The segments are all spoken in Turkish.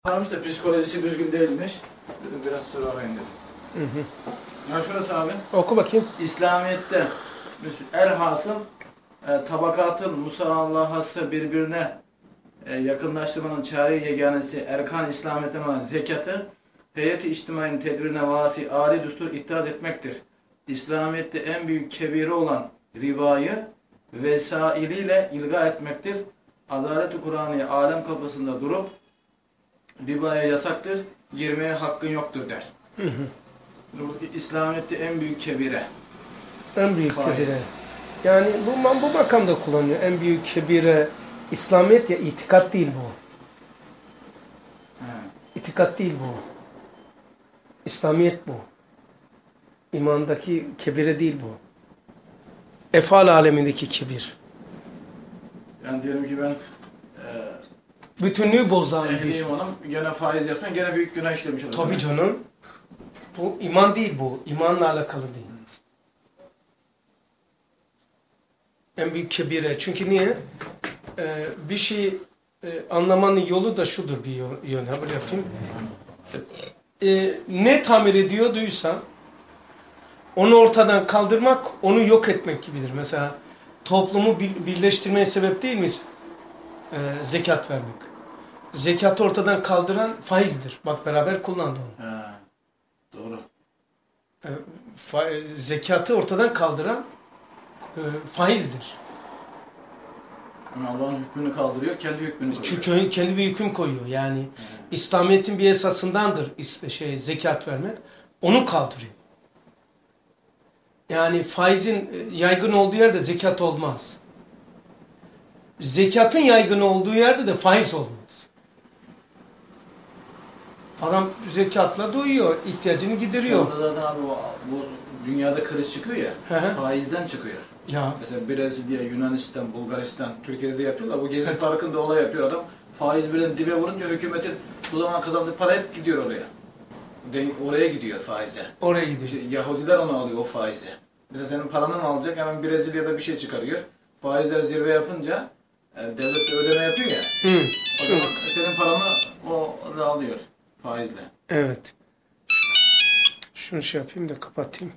Varmış da psikolojisi düzgün değilmiş. Dedim biraz sıralayın dedim. Hı hı. Ya şurası abi. Oku bakayım. İslamiyet'te elhasıl tabakatın musallahası birbirine yakınlaştırmanın çare yeganesi erkan İslamiyet'ten olan zekatı heyeti içtimainin tedbirine vasi âli düstur ittihaz etmektir. İslamiyet'te en büyük kebiri olan rivayı vesailiyle ilga etmektir. Adalet-i Kur'an'ı alem kapısında durup ribaya yasaktır, girmeye hakkın yoktur der. Hı hı. İslamiyet'te en büyük kebire. En büyük Faiz. kebire. Yani bu makamda kullanıyor. En büyük kebire İslamiyet ya itikat değil bu. He. İtikat değil bu. İslamiyet bu. İmandaki kebire değil bu. Efal alemindeki kebir. Yani diyelim ki ben Bütünlüğü bozan bir. ehliyim hanım gene faiz yapsan gene büyük günah işlemiş olur. Tabii canım. Bu iman değil bu. İmanla alakalı değil. En büyük kebire. Çünkü niye? Bir şeyi anlamanın yolu da şudur bir yön. Ha böyle yapayım. Ne tamir ediyorduysa onu ortadan kaldırmak, onu yok etmek gibidir. Mesela toplumu birleştirmeye sebep değil mi? Zekat vermek. Zekatı ortadan kaldıran faizdir. Bak beraber kullandı onu. He. Doğru. Zekatı ortadan kaldıran faizdir. Yani Allah'ın hükmünü kaldırıyor, kendi hükmünü koyuyor. Çünkü kendi bir hüküm koyuyor. Yani İslamiyet'in bir esasındandır zekat vermek. Onu kaldırıyor. Yani faizin yaygın olduğu yerde zekat olmaz. Zekatın yaygın olduğu yerde de faiz olmaz. Adam zekatla doyuyor, ihtiyacını gideriyor. Şu anda zaten abi bu dünyada kriz çıkıyor ya, Hı hı. faizden çıkıyor. Ya Mesela Brezilya, Yunanistan, Bulgaristan, Türkiye'de de yapıyorlar. Bu Gezi Parkı'nda olay yapıyor adam. Faiz birden dibe vurunca hükümetin bu zaman kazandığı para hep gidiyor oraya. Oraya gidiyor faize. oraya gidiyor. İşte Yahudiler onu alıyor o faizi. Mesela senin paranı mı alacak hemen Brezilya'da bir şey çıkarıyor. Faizler zirve yapınca devlet de ödeme yapıyor ya. Hı. O zaman senin paranı o da alıyor faizle. Evet. Şunu şey yapayım da kapatayım.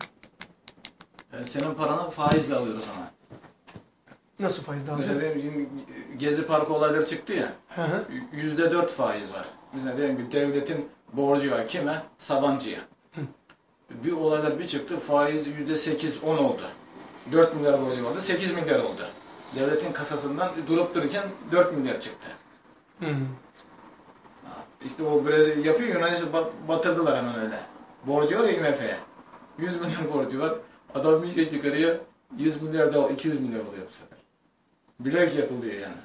Senin paranı faizle alıyor o zaman. Nasıl faiz alacak? Mesela diyelim şimdi Gezi Parkı olayları çıktı ya. Hı hı. %4 faiz var. Mesela diyelim ki devletin borcu var kime? Sabancı'ya. Bir olaylar bir çıktı faiz %8-10 oldu. 4 milyar borcu vardı 8 milyar oldu. Devletin kasasından durup dururken 4 milyar çıktı. Hı hı. İşte o Brezilya yapıyor Yunanistan batırdılar hemen öyle. Borcu var ya IMF'ye. 100 milyar borcu var. Adam bir şey çıkarıyor 100 milyar da 200 milyar oluyor bu sefer. Bilerek yapılıyor yani.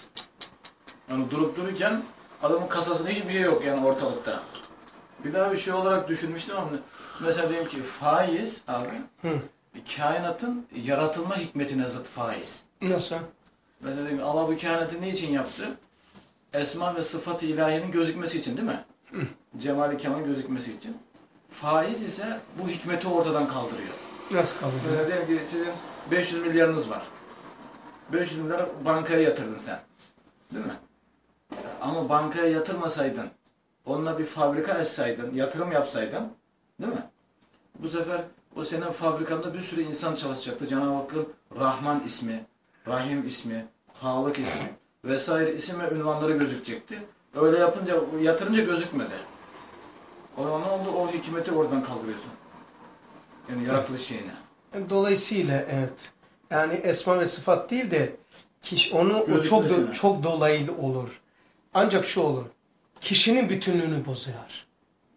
Yani durup dururken adamın kasasında hiçbir şey yok yani ortalıkta. Bir daha bir şey olarak düşünmüştüm ama mesela diyelim ki faiz abi kainatın yaratılma hikmetine zıt faiz. Nasıl? Mesela diyelim ki Allah bu kainatı ne için yaptı? Esma ve sıfat-ı ilahiyenin gözükmesi için değil mi? Cemal-i Kemal'in gözükmesi için. Faiz ise bu hikmeti ortadan kaldırıyor. Nasıl kaldı? Mesela diyelim ki sizin 500 milyarınız var. 500 milyarı bankaya yatırdın sen. Değil mi? Ama bankaya yatırmasaydın, onunla bir fabrika açsaydın, yatırım yapsaydın, değil mi? Bu sefer o senin fabrikanda bir sürü insan çalışacaktı. Cenab-ı Hakk'ın Rahman ismi, Rahim ismi, Halık ismi vesaire isim ve ünvanları gözükecekti. Öyle yapınca, yatırınca gözükmedi. O zaman ne oldu? O hikmeti oradan kaldırıyorsun. Yani yaratılış şeyini. Dolayısıyla evet. Yani esma ve sıfat değil de kişi o Gözükmesine. çok dolaylı olur. Ancak şu olur. Kişinin bütünlüğünü bozuyor.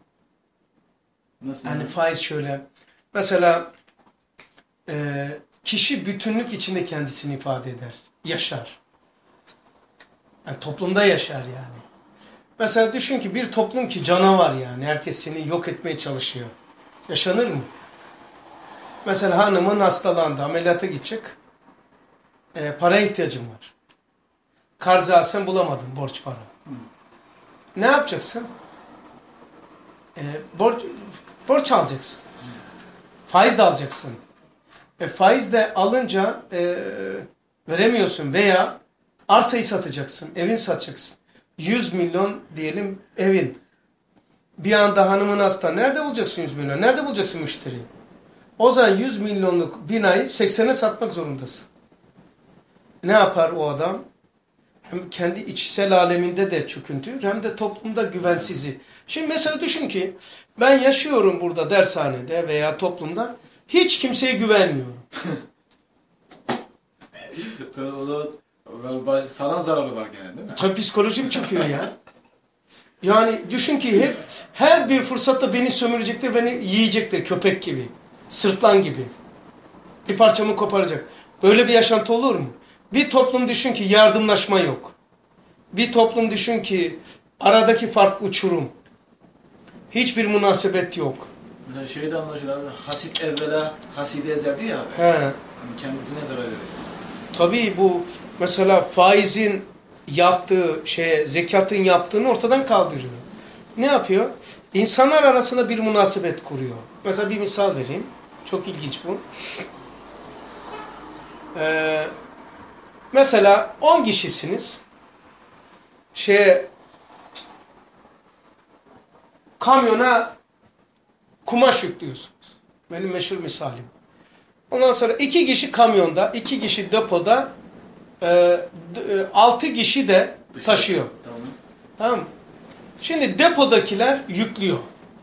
Nasıl? Yani faiz şöyle. Mesela kişi bütünlük içinde kendisini ifade eder. Yaşar. Yani toplumda yaşar yani. Mesela düşün ki bir toplum ki canavar yani. Herkes seni yok etmeye çalışıyor. Yaşanır mı? Mesela hanımın hastalandı. Ameliyata gidecek. Paraya ihtiyacım var. Karz alsan bulamadın borç para. Ne yapacaksın? Borç alacaksın. Faiz de alacaksın. Faiz de alınca veremiyorsun veya arsayı satacaksın, evini satacaksın. 100 milyon diyelim evin. Bir anda hanımın hasta. Nerede bulacaksın 100 milyon? Nerede bulacaksın müşteri? O zaman 100 milyonluk binayı 80'e satmak zorundasın. Ne yapar o adam? Hem kendi içsel aleminde de çöküntü hem de toplumda güvensizi. Şimdi mesela düşün ki ben yaşıyorum burada dershanede veya toplumda hiç kimseye güvenmiyorum. Sana zararı var gene değil mi? Tabii psikolojim çöküyor ya. Yani düşün ki hep her bir fırsatta beni sömürecektir, beni yiyecektir köpek gibi, sırtlan gibi. Bir parçamı koparacak. Böyle bir yaşantı olur mu? Bir toplum düşün ki yardımlaşma yok. Bir toplum düşün ki aradaki fark uçurum. Hiçbir münasebet yok. Mesela şeyde anlaşılır abi. Hasit evvela hasidi ezerdi ya abi. He. Yani kendisine zarar verir. Tabii bu mesela faizin yaptığı zekatın yaptığını ortadan kaldırıyor. Ne yapıyor? İnsanlar arasında bir münasebet kuruyor. Mesela bir misal vereyim. Çok ilginç bu. Mesela 10 kişisiniz. Kamyona kumaş yüklüyorsunuz. Benim meşhur misalim. Ondan sonra 2 kişi kamyonda, 2 kişi depoda, 6 kişi de taşıyor. Tamam. Tamam mı? Şimdi depodakiler yüklüyor.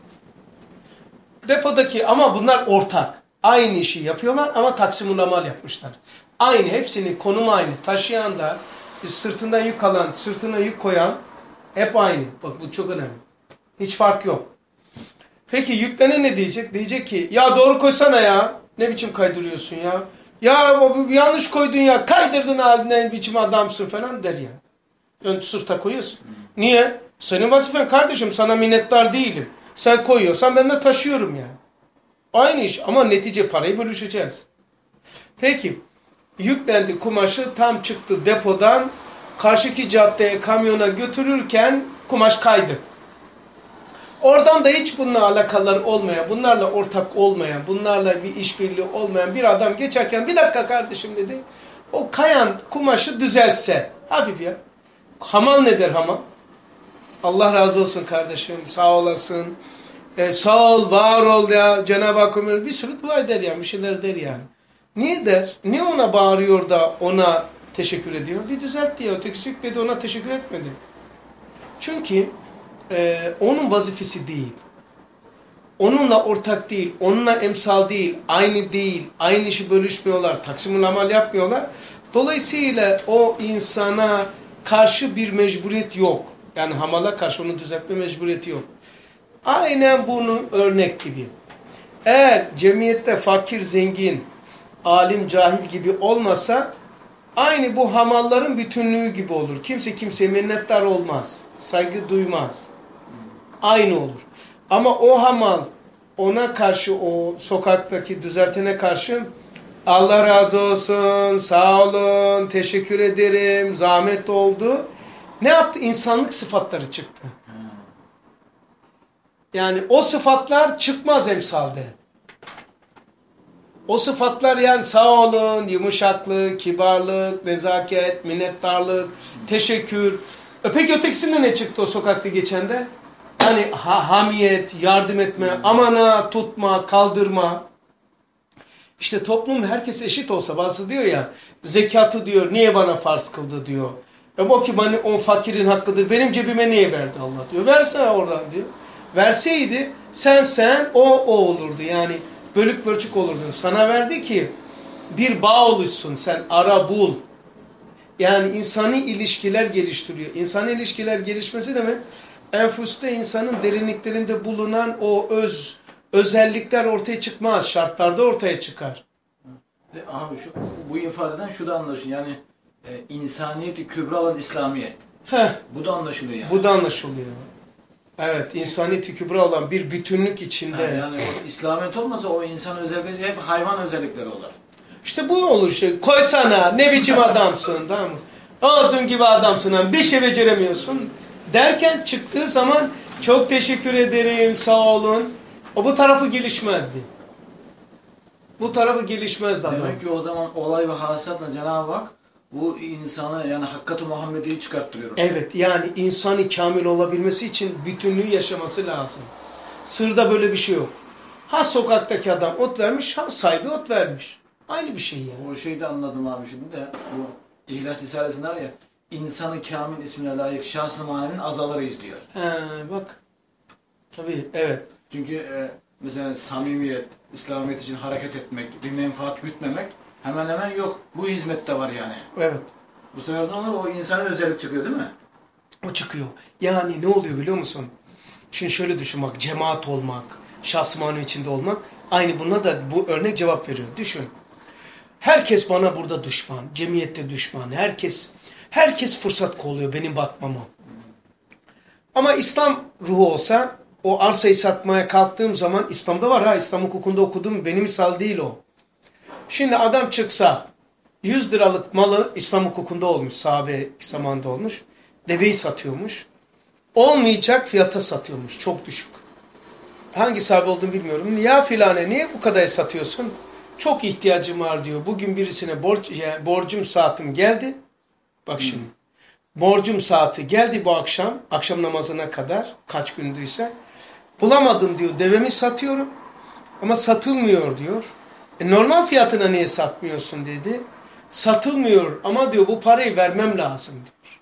Depodaki ama bunlar ortak. Aynı işi yapıyorlar ama taksim-ül amal yapmışlar. Aynı, hepsinin konumu aynı. Taşıyan da, sırtından yük alan, sırtına yük koyan hep aynı. Bak bu çok önemli. Hiç fark yok. Peki yüklenen ne diyecek? Diyecek ki ya doğru koysana ya. Ne biçim kaydırıyorsun ya? Ya yanlış koydun ya. Kaydırdın haline biçim adamsın falan der ya. Ön sırta koyuyorsun. Niye? Senin vazifen kardeşim, sana minnettar değilim. Sen koyuyorsan ben de taşıyorum yani. Aynı iş ama netice parayı bölüşeceğiz. Peki yüklendi kumaşı, tam çıktı depodan, karşıki caddeye kamyona götürürken kumaş kaydı. Oradan da hiç bununla alakaları olmayan, bunlarla ortak olmayan, bunlarla bir işbirliği olmayan bir adam geçerken bir dakika kardeşim dedi. O kayan kumaşı düzeltse. Hafif ya. Hamal ne der hamal? Allah razı olsun kardeşim. Sağ olasın. Sağ ol, var ol ya. Cenab-ı Hak bir sürü dua eder yani. Bir şeyler der yani. Niye der? Niye ona bağırıyor da ona teşekkür ediyor? Bir düzelt diye. Ötekisi yükledi, ona teşekkür etmedi. Çünkü onun vazifesi değil. Onunla ortak değil. Onunla emsal değil. Aynı değil. Aynı işi bölüşmüyorlar. Taksim-ül amal yapmıyorlar. Dolayısıyla o insana karşı bir mecburiyet yok. Yani hamala karşı onu düzeltme mecburiyeti yok. Aynen bunun örnek gibi. Eğer cemiyette fakir, zengin, alim, cahil gibi olmasa aynı bu hamalların bütünlüğü gibi olur. Kimse kimseye minnettar olmaz. Saygı duymaz. Aynı olur. Ama o hamal ona karşı, o sokaktaki düzeltene karşı Allah razı olsun, sağ olun, teşekkür ederim, zahmet oldu. Ne yaptı? İnsanlık sıfatları çıktı. Yani o sıfatlar çıkmaz emsalde. O sıfatlar yani sağ olun, yumuşaklık, kibarlık, nezaket, minnettarlık, teşekkür. Peki ötekisinde ne çıktı o sokakta geçende? Hani hamiyet, yardım etme, amana, tutma, kaldırma. İşte toplumda herkes eşit olsa, bazı diyor ya, zekatı diyor, niye bana farz kıldı diyor. O ki bana o fakirin hakkıdır, benim cebime niye verdi Allah diyor. Verse oradan diyor. Verseydi sen o olurdu yani, bölük pörçük olurdun. Sana verdi ki bir bağ oluşsun, sen ara bul. Yani insani ilişkiler geliştiriyor. İnsani ilişkiler gelişmesi demek, enfüste insanın derinliklerinde bulunan o özellikler ortaya çıkmaz. Şartlarda ortaya çıkar. Abi bu ifadeden şu da anlaşılıyor. Yani insaniyeti kübra olan İslamiyet. Bu da anlaşılıyor yani. Bu da anlaşılıyor. Evet, insaniyeti kübra olan bir bütünlük içinde. Yani o İslamiyet olmasa o insan özellikleri hep hayvan özellikleri olur. İşte bu olur şey. Koysana, ne biçim adamsın, tamam mı? Odun gibi adamsın, bir şey beceremiyorsun derken çıktığı zaman çok teşekkür ederim, sağ olun. O bu tarafı gelişmezdi. Bu tarafı gelişmezdi adam. Demek ki o zaman olay ve hasatla Cenab-ı Hak bu insana yani Hakkat-ı Muhammedi'yi çıkarttırıyor. Evet, yani insanı kamil olabilmesi için bütünlüğü yaşaması lazım. Sırda böyle bir şey yok. Ha sokaktaki adam ot vermiş, ha sahibi ot vermiş. Aynı bir şey yani. O şeyi de anladım abi şimdi de. Bu İhlas Risalesi'nde var ya, insanı kamil ismine layık şahs-ı manenin azalarıyız diyor. He, bak. Tabii, evet. Çünkü mesela samimiyet, İslamiyet için hareket etmek, bir menfaat gütmemek hemen hemen yok. Bu hizmette var yani. Evet. Bu sefer ne olur? O insana özellik çıkıyor değil mi? O çıkıyor. Yani ne oluyor biliyor musun? Şimdi şöyle düşün bak, cemaat olmak, şahs-ı manevi içinde olmak. Aynı buna da bu örnek cevap veriyor. Düşün. Herkes bana burada düşman, cemiyette düşman. Herkes fırsat kolluyor benim batmama. Ama İslam ruhu olsa o arsayı satmaya kalktığım zaman İslam'da var ha, İslam hukukunda okudum, benim misal değil o. Şimdi adam çıksa 100 liralık malı İslam hukukunda olmuş, sahabe zamanında olmuş. Deveyi satıyormuş. Olmayacak fiyata satıyormuş, çok düşük. Hangi sahabe olduğunu bilmiyorum. Ya filane niye bu kadar satıyorsun? Çok ihtiyacım var diyor. Bugün birisine borcum saatim geldi. Bak şimdi. Borcum saati geldi bu akşam. Akşam namazına kadar. Kaç gündüyse. Bulamadım diyor. Devemi satıyorum. Ama satılmıyor diyor. Normal fiyatına niye satmıyorsun dedi. Satılmıyor ama diyor bu parayı vermem lazım diyor.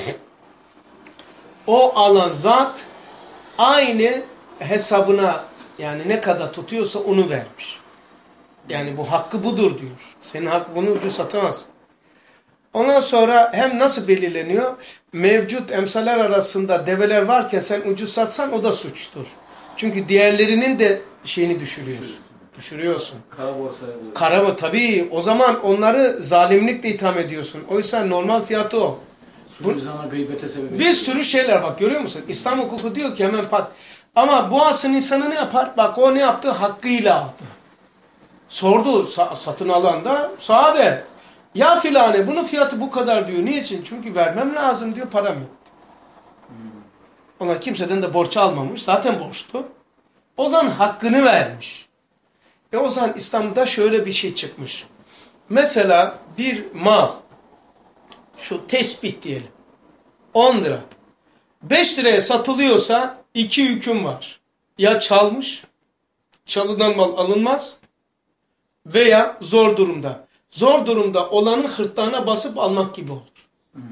O alan zat aynı hesabına yani ne kadar tutuyorsa onu vermiş. Yani bu hakkı budur diyor. Senin hakkı bunu ucuz satamaz. Ondan sonra hem nasıl belirleniyor? Mevcut emsaller arasında develer varken sen ucuz satsan o da suçtur. Çünkü diğerlerinin de şeyini düşürüyorsun. Düşürüyorsun. Kara borsa. Kara tabii o zaman onları zalimlikle itham ediyorsun. Oysa normal fiyatı o. Suçluzana gıybete sebep. Bir sürü şeyler bak görüyor musun? İslam hukuku diyor ki hemen pat. Ama bu asrın insanı ne yapar? Bak o ne yaptı? Hakkıyla aldı. Sordu satın alan da sahabe. Ya filane bunun fiyatı bu kadar diyor. Niçin? Çünkü vermem lazım diyor, param yok. Onlar kimseden de borç almamış. Zaten borçlu. O zaman hakkını vermiş. O zaman İslam'da şöyle bir şey çıkmış. Mesela bir mal, şu tesbih diyelim, 10 lira. 5 liraya satılıyorsa iki hüküm var. Ya çalmış, çalınan mal alınmaz veya zor durumda. Zor durumda olanın hırtlağına basıp almak gibi olur.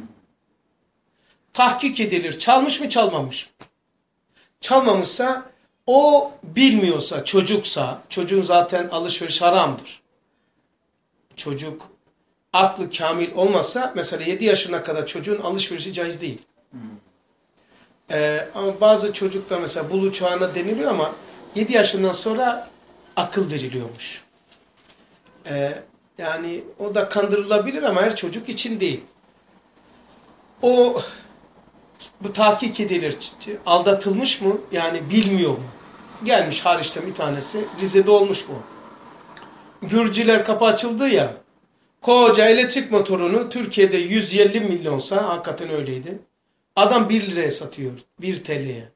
Tahkik edilir. Çalmış mı çalmamış mı? Çalmamışsa o bilmiyorsa çocuksa çocuğun zaten alışveriş haramdır. Çocuk aklı kamil olmasa mesela 7 yaşına kadar çocuğun alışverişi caiz değil. Ama bazı çocuklar mesela buluğ çağına deniliyor ama 7 yaşından sonra akıl veriliyormuş. Yani o da kandırılabilir ama her çocuk için değil. Bu tahkik edilir. Aldatılmış mı? Yani bilmiyor mu? Gelmiş hariçten bir tanesi. Rize'de olmuş bu. Gürcüler kapı açıldı ya. Koca elektrik motorunu Türkiye'de 150 milyonsa hakikaten öyleydi. Adam 1 liraya satıyor. 1 TL'ye.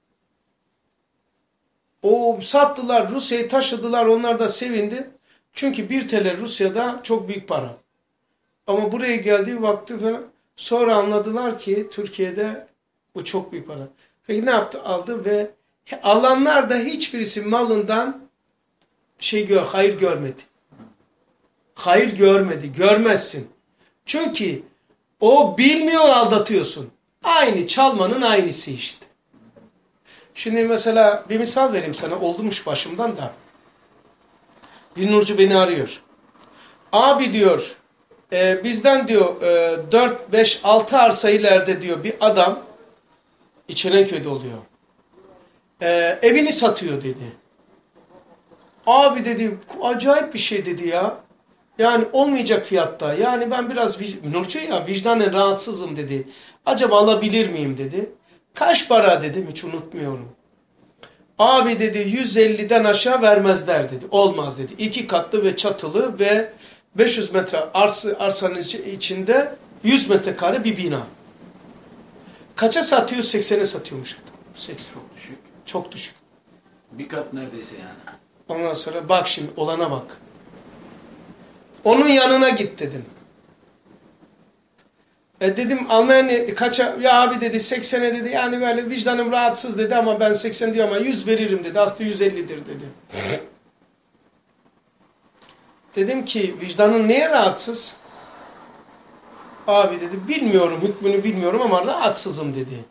O sattılar, Rusya'yı taşıdılar, onlar da sevindi. Çünkü 1 TL Rusya'da çok büyük para. Ama buraya geldi baktı falan. Sonra anladılar ki Türkiye'de bu çok büyük para. Peki ne yaptı? Aldı ve alanlar da hiçbirisi malından hayır görmedi. Hayır görmedi. Görmezsin. Çünkü o bilmiyor aldatıyorsun. Aynı çalmanın aynısı işte. Şimdi mesela bir misal vereyim sana. Olmuş başımdan da. Bir nurcu beni arıyor. Abi diyor bizden diyor 4, 5, 6 arsa ileride diyor bir adam İçerenköy'de oluyor. Evini satıyor dedi. Abi dedi acayip bir şey dedi ya. Yani olmayacak fiyatta. Yani ben biraz Nurcu ya vicdanen rahatsızım dedi. Acaba alabilir miyim dedi. Kaç para dedim hiç unutmuyorum. Abi dedi 150'den aşağı vermezler dedi. Olmaz dedi. 2 katlı ve çatılı ve 500 metre arsanın içinde 100 metrekare bir bina. Kaça satıyor? 80'e satıyormuş adam. 80. Çok düşük. Çok düşük. Bir kat neredeyse yani. Ondan sonra bak şimdi olana bak. Onun yanına git dedim. Dedim Almanya kaça? Ya abi dedi 80'e dedi. Yani böyle vicdanım rahatsız dedi ama ben 80 diyor ama 100 veririm dedi. Aslında 150'dir dedi. Dedim ki vicdanın neye rahatsız? Abi dedi bilmiyorum, hükmünü bilmiyorum ama rahatsızım dedi.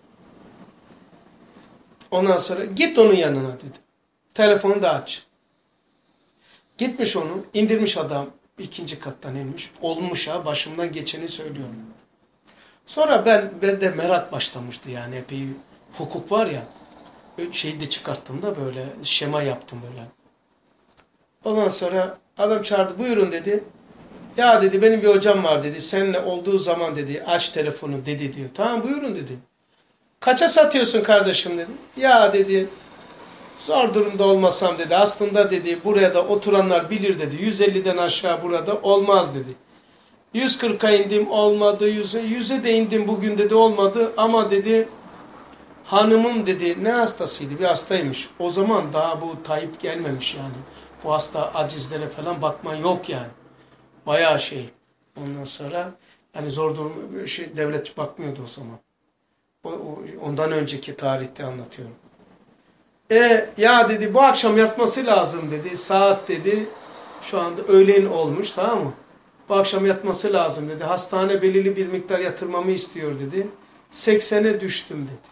Ondan sonra git onun yanına dedi. Telefonu da aç. Gitmiş onu, indirmiş adam. İkinci kattan inmiş. Olmuş ha, başımdan geçeni söylüyorum. Sonra ben de merak başlamıştı yani epey hukuk var ya. Şeyi de çıkarttım da böyle şema yaptım böyle. Ondan sonra adam çağırdı, buyurun dedi. Ya dedi benim bir hocam var dedi. Seninle olduğu zaman dedi aç telefonu dedi diyor. Tamam buyurun dedi. Kaça satıyorsun kardeşim dedi. Ya dedi zor durumda olmasam dedi. Aslında dedi buraya da oturanlar bilir dedi. 150'den aşağı burada olmaz dedi. 140'a indim olmadı. 100'e de indim bugün dedi olmadı. Ama dedi hanımım dedi ne hastasıydı? Bir hastaymış. O zaman daha bu Tayyip gelmemiş yani. Bu hasta acizlere falan bakman yok yani. Bayağı şey. Ondan sonra hani zor durum şey, devlet bakmıyordu o zaman. Ondan önceki tarihte anlatıyorum. Ya dedi bu akşam yatması lazım dedi. Saat dedi şu anda öğlen olmuş tamam mı? Bu akşam yatması lazım dedi. Hastane belirli bir miktar yatırmamı istiyor dedi. 80'e düştüm dedi.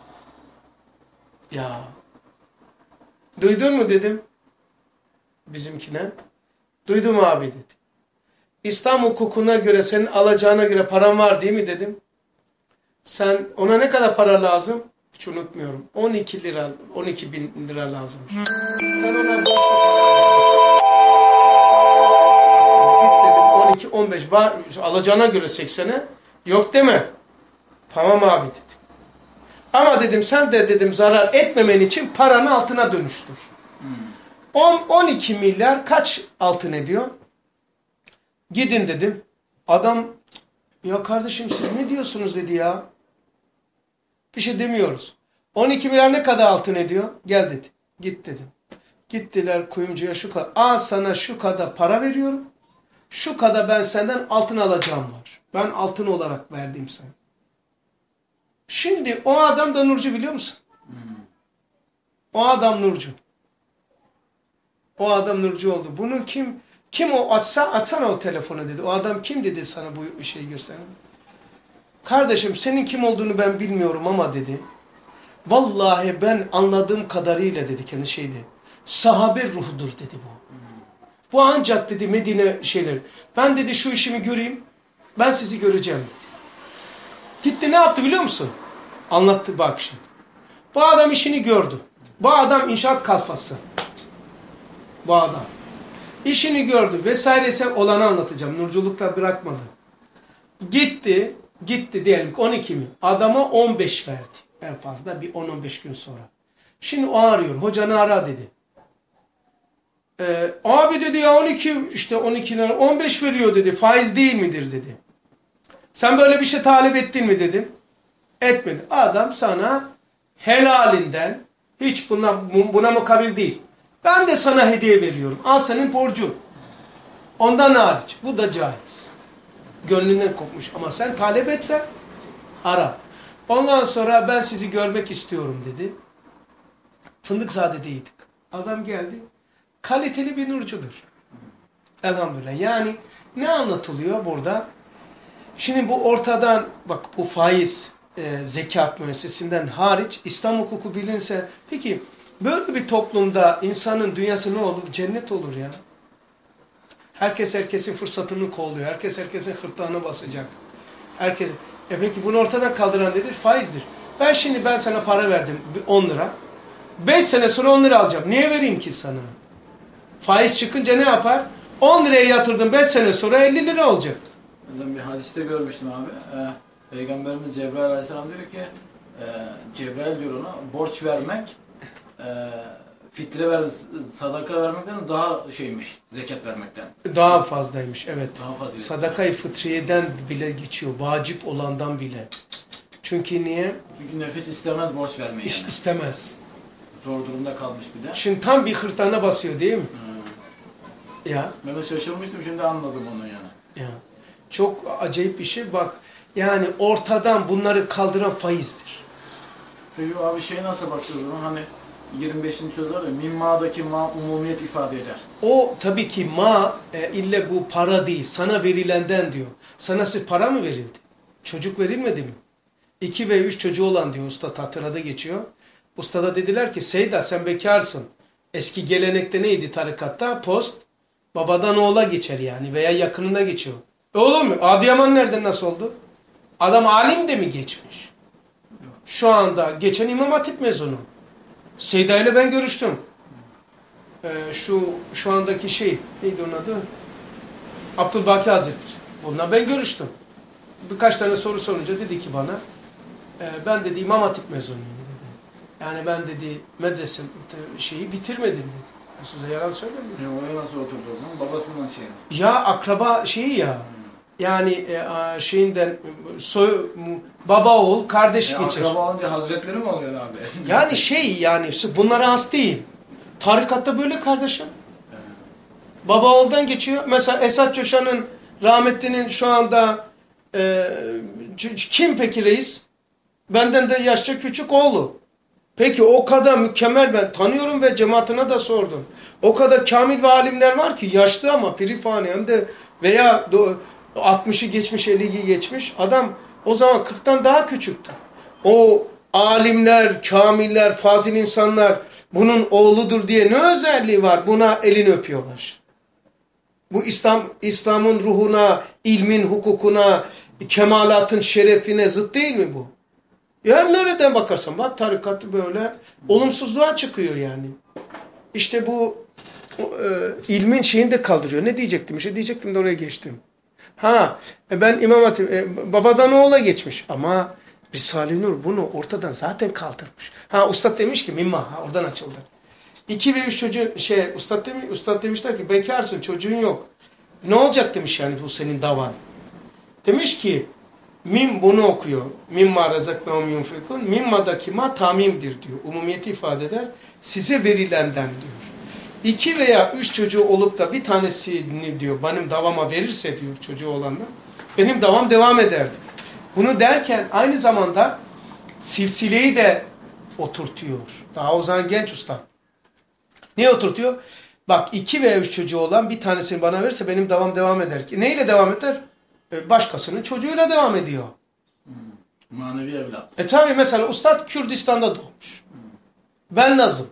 Ya. Duydun mu dedim. Bizimkine. Duydum abi dedi. İslam hukukuna göre senin alacağına göre paran var değil mi dedim. Sen ona ne kadar para lazım? Hiç unutmuyorum. 12 lira, 12 bin lira lazım. Sen ona boş git dedim 12, 15 var. Alacağına göre 80'e yok deme. Tamam abi dedim. Ama dedim sen de dedim zarar etmemen için paranı altına dönüştür. 12 milyar kaç altın ediyor? Gidin dedim. Adam ya kardeşim siz ne diyorsunuz dedi ya. Bir şey demiyoruz. 12 milyar ne kadar altın ediyor? Gel dedi. Git dedim. Gittiler kuyumcuya şu kadar. Aa sana şu kadar para veriyorum. Şu kadar ben senden altın alacağım var. Ben altın olarak verdim sana. Şimdi o adam da Nurcu biliyor musun? O adam Nurcu. O adam Nurcu oldu. Bunun kim o açsana o telefonu dedi. O adam kim dedi sana bu şeyi gösteren? Kardeşim senin kim olduğunu ben bilmiyorum ama dedi. Vallahi ben anladığım kadarıyla dedi kendi şeydi. Sahabe ruhudur dedi bu. Bu ancak dedi Medine şeyleri. Ben dedi şu işimi göreyim. Ben sizi göreceğim dedi. Gitti ne yaptı biliyor musun? Anlattı bak şimdi. Bu adam işini gördü. Bu adam inşaat kalfası. Bu adam. İşini gördü vesairese olanı anlatacağım. Nurculukla bırakmadı. Gitti diyelim ki 12 mi? Adama 15 verdi. En fazla bir 10-15 gün sonra. Şimdi o arıyor. Hocanı ara dedi. Abi dedi ya 12 işte 12 lira 15 veriyor dedi. Faiz değil midir dedi. Sen böyle bir şey talep ettin mi dedim. Etmedi. Adam sana helalinden hiç buna mukabil değil. Ben de sana hediye veriyorum. Al senin borcun. Ondan hariç. Bu da caiz. Gönlünden kopmuş. Ama sen talep etsen ara. Ondan sonra ben sizi görmek istiyorum dedi. Fındıkzade'deydik. Adam geldi. Kaliteli bir nurcudur. Elhamdülillah. Yani ne anlatılıyor burada? Şimdi bu ortadan bak bu faiz zekat müessesinden hariç İslam hukuku bilinse peki böyle bir toplumda insanın dünyası ne olur? Cennet olur ya. Herkes herkesin fırsatını kolluyor. Herkes herkesin hırtlağına basacak. Herkes. Peki bunu ortadan kaldıran nedir? Faizdir. Ben sana para verdim 10 lira. 5 sene sonra 10 lira alacağım. Niye vereyim ki sana? Faiz çıkınca ne yapar? 10 liraya yatırdım 5 sene sonra 50 lira olacak. Ben bir hadiste görmüştüm abi. Peygamberimiz Cebrail Aleyhisselam diyor ki Cebrail diyor ona borç vermek fitre sadaka vermekten daha şeymiş zekat vermekten. Daha fazlaymış evet. Daha fazla. Sadakayı fıtriyeden bile geçiyor. Vacip olandan bile. Çünkü niye? Çünkü nefis istemez borç vermeyi. Yani. İstemez. Zor durumda kalmış bir de. Şimdi tam bir hırtana basıyor değil mi? Ya. Ben de şaşırmıştım şimdi anladım onu yani. Ya. Çok acayip bir şey. Bak Yani ortadan bunları kaldıran faizdir. Peki abi şey nasıl bakıyoruz ona? Hani 25. söz var ya, mimma'daki ma umumiyet ifade eder. O tabii ki ille bu para değil, sana verilenden diyor. Sana siz para mı verildi? Çocuk verilmedi mi? 2 ve 3 çocuğu olan diyor usta, hatırada geçiyor. Ustada dediler ki Seyda sen bekarsın. Eski gelenekte neydi tarikatta? Post babadan oğula geçer yani veya yakınına geçiyor. Oğlum Adıyaman nereden nasıl oldu? Adam alim de mi geçmiş? Şu anda geçen İmam Hatip mezunu. Seyda ile ben görüştüm. Şu andaki neydi onun adı? Abdülbaki Hazretleri. Bununla ben görüştüm. Birkaç tane soru sorunca dedi ki bana ben dedi İmam Hatip mezunuyum dedi. Yani ben dedi medrese bitirmedim dedi. Size yalan söylemiyorum. Oraya nasıl oturdu o zaman? Babasından şey. Ya akraba ya. Yani baba oğul kardeş geçer. Akraba olunca hazretleri mi oluyor abi? Yani bunlara has değil. Tarikatta böyle kardeşim. Baba oğuldan geçiyor. Mesela Esat Coşan'ın rahmetlinin şu anda kim peki reis? Benden de yaşça küçük oğlu. Peki o kadar mükemmel, ben tanıyorum ve cemaatine de sordum. O kadar kamil ve alimler var ki yaşlı ama pirifani hem de veya 60'ı geçmiş 50'yi geçmiş. Adam o zaman 40'tan daha küçüktü. O alimler, kamiller, fazil insanlar bunun oğludur diye ne özelliği var? Buna elini öpüyorlar. Bu İslam'ın ruhuna, ilmin hukukuna, kemalatın şerefine zıt değil mi bu? Yani nereden bakarsan bak tarikatı böyle olumsuzluğa çıkıyor yani. İşte bu ilmin şeyini de kaldırıyor. Ne diyecektim? Bir şey diyecektim de oraya geçtim. Ben İmam Hatip babadan oğula geçmiş ama Risale-i Nur bunu ortadan zaten kaldırmış. Ustad demiş ki mimma oradan açıldı. 2 ve 3 çocuğu ustad demişler ki bekarsın çocuğun yok. Ne olacak demiş yani bu senin davan. Demiş ki bunu okuyor. Mimma razaknahum yunfikun. Mimma'daki ma tamimdir diyor. Umumiyeti ifade eder. Size verilenden diyor. 2 veya 3 çocuğu olup da bir tanesini diyor benim davama verirse diyor çocuğu olanlar. Benim davam devam eder diyor. Bunu derken aynı zamanda silsileyi de oturtuyor. Daha o zaman genç usta. Niye oturtuyor? Bak 2 veya 3 çocuğu olan bir tanesini bana verirse benim davam devam eder. Neyle devam eder? Başkasının çocuğuyla devam ediyor. Manevi evlat. Tabi mesela Ustad Kürdistan'da doğmuş. Ben Nazım.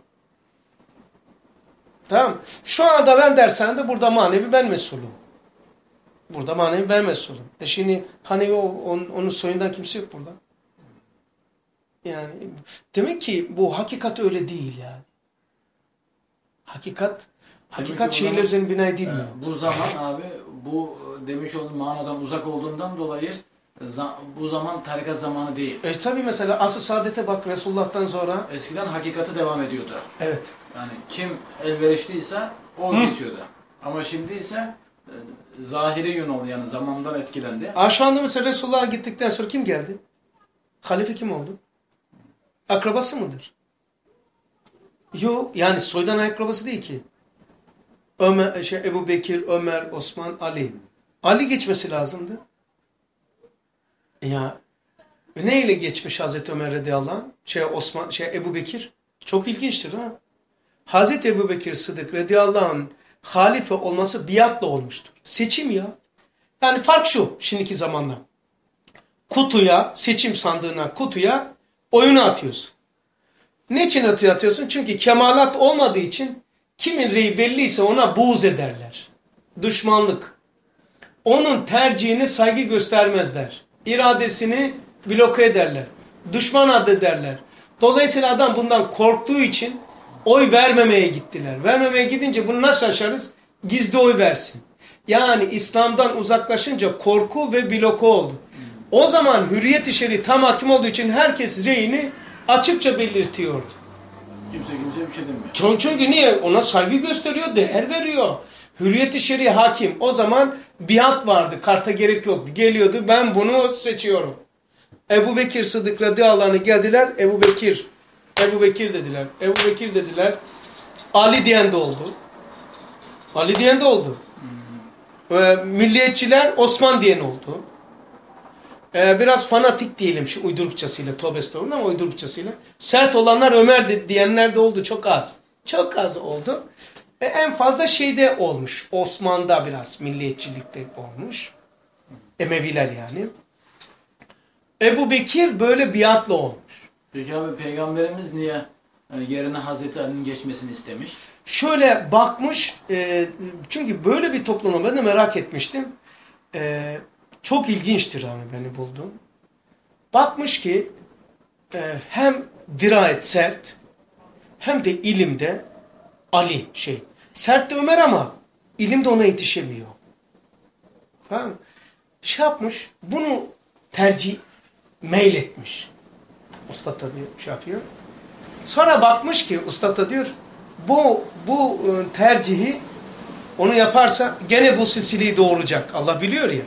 Tamam. Şu anda ben dershanede burada manevi ben mesulüm. Burada manevi ben mesulüm. Şimdi hani onun soyundan kimse yok burada. Yani demek ki bu hakikat öyle değil yani. Hakikat şeyler üzerine bina edilmiyor. Bu zaman abi bu demiş olduğum manadan uzak olduğundan dolayı bu zaman tarikat zamanı değil. Tabi mesela Asr-ı Saadet'e bak Resulullah'tan sonra. Eskiden hakikati devam ediyordu. Evet. Yani kim elverişliyse o geçiyordu. Ama şimdi ise zahiri yön oldu yani zamandan etkilendi. Şu anda mesela Resulullah'a gittikten sonra kim geldi? Halife kim oldu? Akrabası mıdır? Yok yani soydan akrabası değil ki. Ebu Bekir, Ömer, Osman, Ali. Ali geçmesi lazımdı. Ya neyle geçmiş Hazreti Ömer radıyallahu anh? Ebu Bekir. Çok ilginçtir ha. Hazreti Ebu Bekir Sıddık radıyallahu anh halife olması biatla olmuştur. Seçim ya. Yani fark şu şimdiki zamanda. Seçim sandığına oyunu atıyorsun. Niçin atıyorsun? Çünkü kemalat olmadığı için kimin reyi belliyse ona buğz ederler. Düşmanlık. Onun tercihine saygı göstermezler. İradesini bloke ederler. Düşman addederler. Dolayısıyla adam bundan korktuğu için oy vermemeye gittiler. Vermemeye gidince bunu nasıl aşarız? Gizli oy versin. Yani İslam'dan uzaklaşınca korku ve bloke oldu. O zaman hürriyet-i şer'i tam hakim olduğu için herkes reyini açıkça belirtiyordu. Kimse bir şey demiyor. Çünkü niye? Ona saygı gösteriyor, değer veriyor. Hürriyet-i şer'i hakim. O zaman biat vardı. Karta gerek yoktu. Geliyordu ben bunu seçiyorum. Ebu Bekir Sıddık radıyallahu anh'a geldiler. Ebu Bekir dediler. Ebu Bekir dediler. Ali diyen de oldu. Ali diyen de oldu. Milliyetçiler Osman diyen oldu. Biraz fanatik diyelim şu uydurukçasıyla, tövbe estağfurullah ama uydurukçasıyla. Sert olanlar Ömer diyenler de oldu, çok az. Çok az oldu. En fazla şeyde olmuş. Osman'da biraz milliyetçilikte olmuş. Emeviler yani. Ebu Bekir böyle biatlı olmuş. Peki abi Peygamberimiz niye yerine Hazreti Ali'nin geçmesini istemiş? Şöyle bakmış, çünkü böyle bir topluma ben de merak etmiştim. Çok ilginçtir hani beni buldum. Bakmış ki hem dirayet sert hem de ilimde Ali sert de Ömer ama ilimde ona yetişemiyor. Tamam mı? Yapmış, bunu tercih meyletmiş. Usta tabii yapıyor. Sonra bakmış ki usta da diyor bu tercihi onu yaparsa gene bu silsileyi doğuracak. Allah biliyor ya.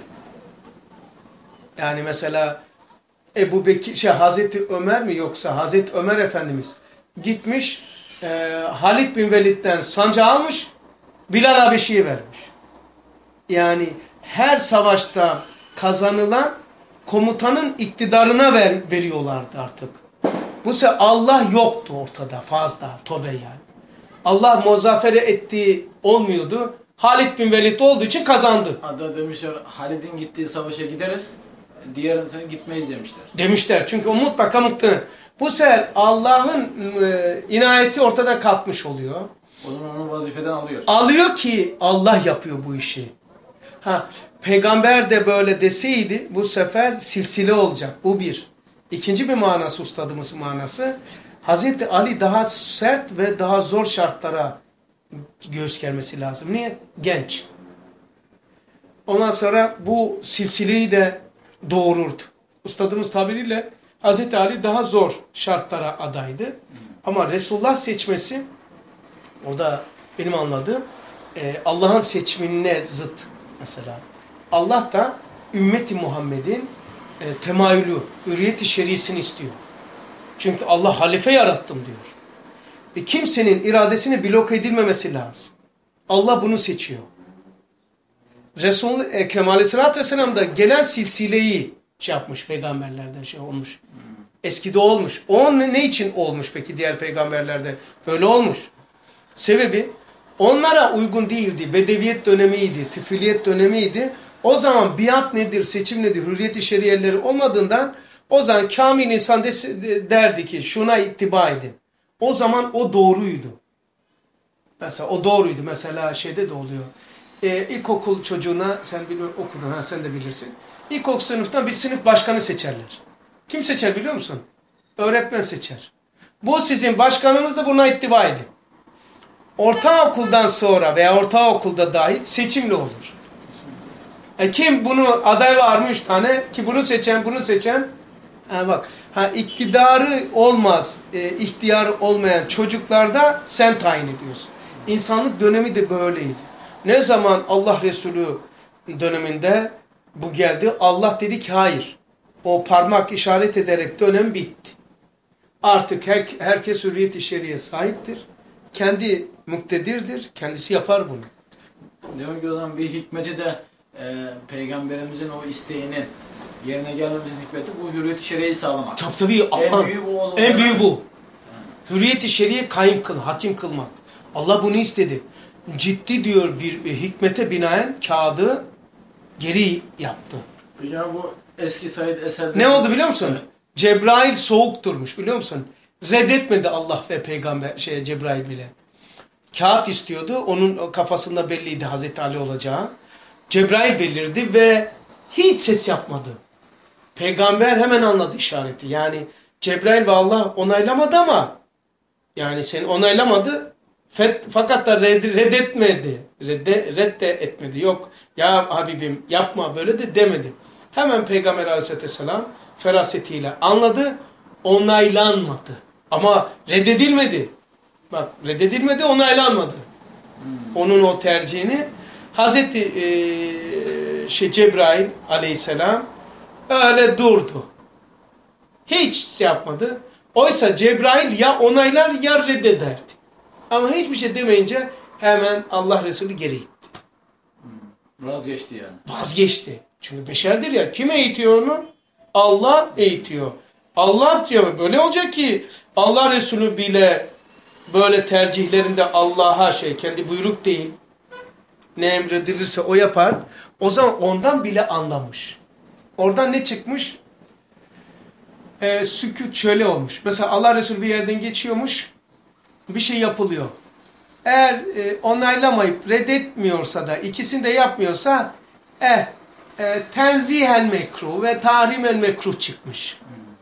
Yani mesela Ebu Bekir, Hazreti Ömer mi yoksa Hazreti Ömer Efendimiz gitmiş Halid bin Velid'den sancağı almış, Bilal Habeşi'ye vermiş. Yani her savaşta kazanılan komutanın iktidarına veriyorlardı artık. Bu sefer Allah yoktu ortada fazla, tövbe yani. Allah muzaffere ettiği olmuyordu. Halid bin Velid olduğu için kazandı. Hatta demişler Halid'in gittiği savaşa gideriz, diğerine gitmeyiz demişler. Demişler çünkü o mutlaka. Bu sefer Allah'ın inayeti ortadan kalkmış oluyor. O zaman onu vazifeden alıyor. Alıyor ki Allah yapıyor bu işi. Peygamber de böyle deseydi bu sefer silsile olacak. Bu bir. İkinci bir manası, ustadımızın manası. Hazreti Ali daha sert ve daha zor şartlara göğüs germesi lazım. Niye? Genç. Ondan sonra bu silsileyi de doğururdu. Ustadımız tabiriyle Hazreti Ali daha zor şartlara adaydı. Ama Resulullah seçmesi orada benim anladığım Allah'ın seçimine zıt mesela. Allah da ümmeti Muhammed'in temayülü, hürriyet-i şer'isini istiyor. Çünkü Allah halife yarattım diyor. Kimsenin iradesine blok edilmemesi lazım. Allah bunu seçiyor. Resul-i Ekrem Aleyhisselatü Vesselam da gelen silsileyi yapmış, peygamberlerden olmuş. Eskide olmuş. O ne için olmuş peki diğer peygamberlerde? Böyle olmuş. Sebebi onlara uygun değildi. Bedeviyet dönemiydi, tıfiliyet dönemiydi. O zaman biat nedir, seçim nedir, hürriyet-i şeriyeleri olmadığından o zaman kamil insan derdi ki şuna ittiba edin. O zaman o doğruydu. Mesela o doğruydu. Mesela şeyde de oluyor. İlkokul çocuğuna sen bilmiyorum okudun sen de bilirsin. İlkokul sınıftan bir sınıf başkanı seçerler. Kim seçer biliyor musun? Öğretmen seçer. Bu sizin başkanınız da buna ittiba edin. Ortaokuldan sonra veya ortaokulda dahil seçimli olur. Kim bunu aday var mı 3 tane ki bunu seçen bak iktidarı olmaz ihtiyar olmayan çocuklarda sen tayin ediyorsun. İnsanlık dönemi de böyleydi. Ne zaman Allah Resulü döneminde bu geldi Allah dedi ki hayır. O parmak işaret ederek dönem bitti. Artık herkes hürriyet-i şeriye sahiptir. Kendi muktedirdir. Kendisi yapar bunu. Demek ki o zaman bir hikmeti de Peygamberimizin o isteğinin yerine gelmemizin hikmeti bu hürriyet-i şeriyeyi sağlamak. Tabii. En büyüğü bu. Hürriyet-i şeriye kayyım hakim kılmak. Allah bunu istedi. Ciddi diyor bir hikmete binaen kağıdı geri yaptı. Ya bu eski Said Eser'de... Ne oldu biliyor musun? Evet. Cebrail soğuk durmuş biliyor musun? Reddetmedi Allah ve peygamber Cebrail bile. Kağıt istiyordu. Onun kafasında belliydi Hazreti Ali olacağı. Cebrail belirdi ve hiç ses yapmadı. Peygamber hemen anladı işareti. Yani Cebrail ve Allah onaylamadı ama yani seni onaylamadı fakat da reddetmedi. Etmedi. Yok ya Habibim yapma böyle de demedi. Hemen Peygamber Aleyhisselam ferasetiyle anladı, onaylanmadı. Ama reddedilmedi. Bak reddedilmedi, onaylanmadı. Onun o tercihini Hazreti Cebrail Aleyhisselam öyle durdu. Hiç yapmadı. Oysa Cebrail ya onaylar ya reddederdi. Ama hiçbir şey demeyince hemen Allah Resulü geri itti. Vazgeçti yani. Vazgeçti. Çünkü beşerdir ya. Kime itiyor onu? Allah eğitiyor. Allah diyor böyle olacak ki Allah Resulü bile böyle tercihlerinde Allah'a kendi buyruk değil. Ne emredilirse o yapar. O zaman ondan bile anlamış. Oradan ne çıkmış? Sükût şöyle olmuş. Mesela Allah Resulü bir yerden geçiyormuş. Bir şey yapılıyor. Eğer onaylamayıp reddetmiyorsa da ikisini de yapmıyorsa tenzihen mekruh ve tahrimen mekruh çıkmış.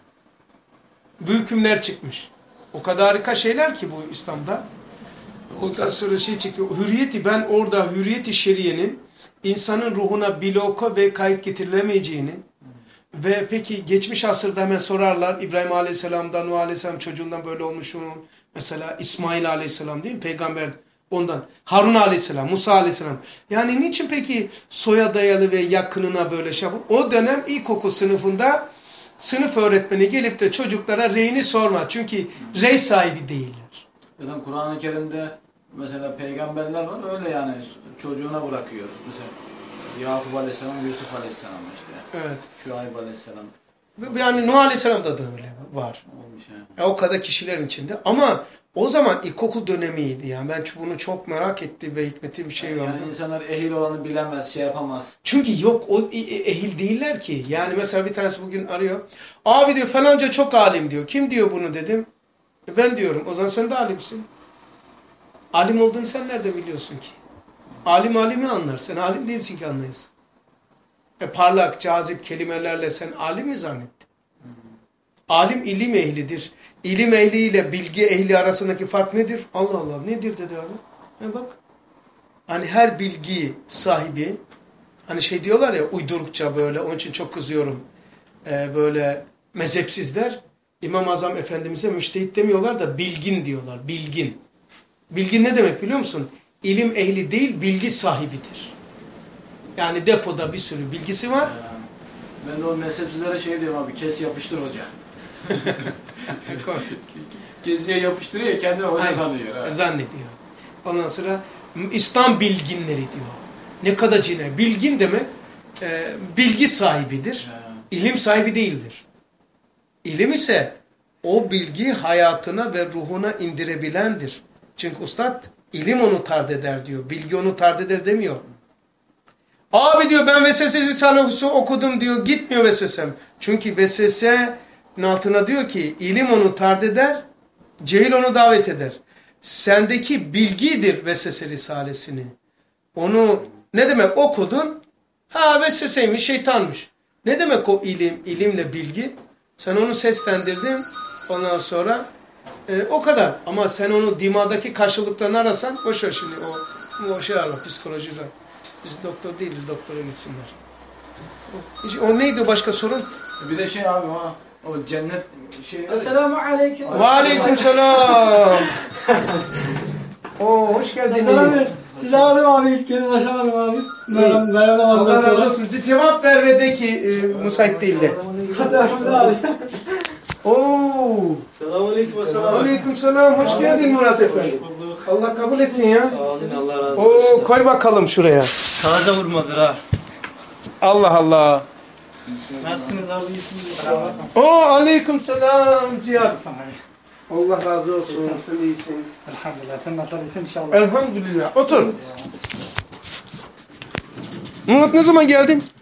Bu hükümler çıkmış. O kadar harika şeyler ki bu İslam'da. Ondan sonra çıkıyor. Ben orada hürriyet-i şeriyenin insanın ruhuna bloka ve kayıt getirilemeyeceğini ve peki geçmiş asırda hemen sorarlar İbrahim Aleyhisselam'dan, Nuh Aleyhisselam çocuğundan böyle olmuş onun. Mesela İsmail Aleyhisselam değil mi? Peygamber ondan. Harun Aleyhisselam, Musa Aleyhisselam. Yani niçin peki soya dayalı ve yakınına böyle şey yapın? O dönem ilkokul sınıfında sınıf öğretmeni gelip de çocuklara reyini sormaz. Çünkü rey sahibi değiller. Zaten Kur'an-ı Kerim'de mesela peygamberler var öyle yani çocuğuna bırakıyor. Mesela Yakup Aleyhisselam, Yusuf Aleyhisselam işte. Evet. Şuayb Aleyhisselam. Yani Nuh Aleyhisselam'da da öyle var. Olmuş yani. O kadar kişilerin içinde. Ama o zaman ilkokul dönemiydi yani. Ben bunu çok merak ettim ve hikmetli bir şey vardı. Yani insanlar ehil olanı bilemez, şey yapamaz. Çünkü yok o ehil değiller ki. Yani mesela bir tanesi bugün arıyor. Abi diyor falanca çok alim diyor. Kim diyor bunu dedim. Ben diyorum. O zaman sen de alimsin. Alim olduğunu sen nerede biliyorsun ki? Alim alimi anlar. Sen alim değilsin ki anlayasın. Parlak, cazip kelimelerle sen alim mi zannettin? Alim ilim ehlidir. İlim ehliyle bilgi ehli arasındaki fark nedir? Allah Allah nedir dedi abi. Bak. Hani her bilgi sahibi, hani şey diyorlar ya uydurukça böyle, onun için çok kızıyorum. Böyle mezhepsizler İmam-ı Azam Efendimiz'e müştehit demiyorlar da bilgin diyorlar. Bilgin. Bilgin ne demek biliyor musun? İlim ehli değil, bilgi sahibidir. Yani depoda bir sürü bilgisi var. Ben de o mezhepsizlere şey diyorum abi, kes yapıştır hoca. Kesiye yapıştırıyor ya kendini hoca sanıyor. Zannediyor. Ondan sonra İslam bilginleri diyor. Ne kadar cine. Bilgin demek bilgi sahibidir. İlim sahibi değildir. İlim ise o bilgi hayatına ve ruhuna indirebilendir. Çünkü ustad ilim onu tard eder diyor. Bilgi onu tard eder demiyor. Abi diyor ben vesvese risalesi okudum diyor. Gitmiyor vesvesem. Çünkü vesvesenin altına diyor ki ilim onu tard eder, cehil onu davet eder. Sendeki bilgidir vesvese risalesini. Onu ne demek okudun? Ha vesveseymiş, şeytanmış. Ne demek o ilim, ilimle bilgi? Sen onu seslendirdin. Ondan sonra o kadar. Ama sen onu dimadaki karşılıklarını arasan boşver şimdi o şey arama psikolojide. Biz doktor değiliz, doktora gitsinler. O neydi başka sorun? Bir de şey abi o cennet şey. Esselamu aleyküm. Ve aleyküm selam. Oo hoş geldin. Size aradım abi ilk kere ulaşamadım abi. Merhaba Allah razı olsun. Cevap ver ve de ki müsait değil de. Hadi abi. Oo. Selamünaleyküm ve selam. Aleyküm selam. Hoş geldin Murat Efendi. Allah kabul etsin ya. Amin Allah razı Oo olsun. koy bakalım şuraya. Taze vurmadır ha. Allah Allah. Nasılsınız abi iyisiniz? Oo aleyküm selam Cihat. Allah razı olsun. Sen iyisin. Elhamdülillah sen nasıl iyisin inşallah. Elhamdülillah. Otur. Murat ne zaman geldin?